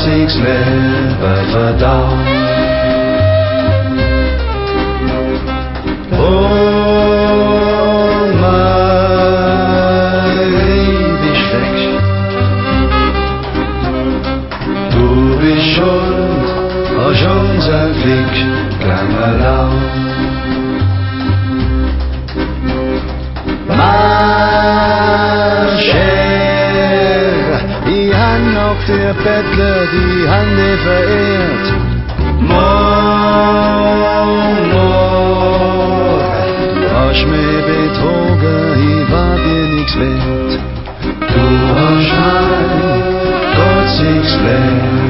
nichts mehr verdaut. Und mein ewig weg. Du bist schuld, hast unser Glück gang erlaubt. Der Bettler, die Hände verehrt. Morgen, du hast mich betrogen, ich war dir nichts wert. Du hast mein Gott nichts wert.